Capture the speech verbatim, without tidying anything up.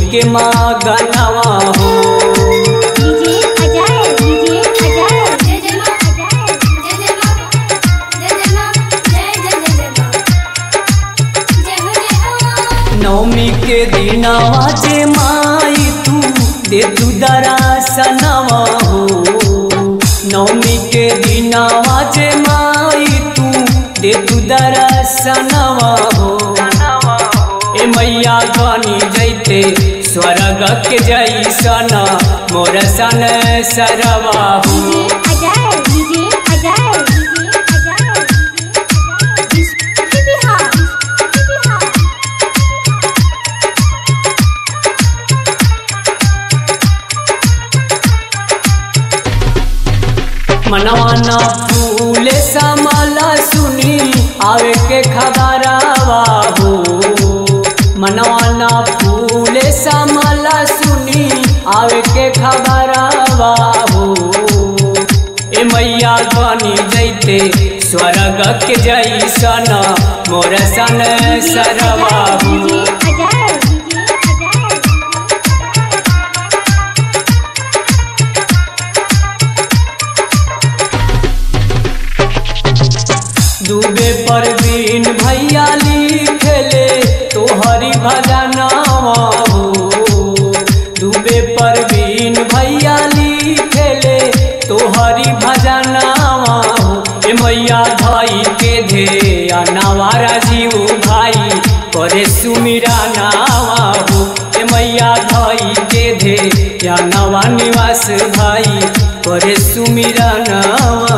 के मगनवा हो। नवमी के दिनवा जे माई तू दे तू दर्शनवा हो। नवमी के दिनवा जे माई तू दे तू दर्शनवा हो। ए मैया बनी जैते स्वर्ग के जैसन मोर सन सरवा हो। मनवाना फूले समाला सुनी आवे के खबरवा हो। मनवाना फूले समाला सुनी आवे के खबरवा हो। ए मैया बनी जैते स्वर्ग के जैसन मोर सन सरवा हो। दुबे परवीन भैया लिखले तोहरी भजनवा हो। दुबे परवीन भैया लिखले तोहरी भजनवा हो। ए मैया धाई के धे नवारा जीव भाई करे सुमिरा नावा हो। ए मैया धाई के धे नवा निवास भाई करे सुमिरा नावा।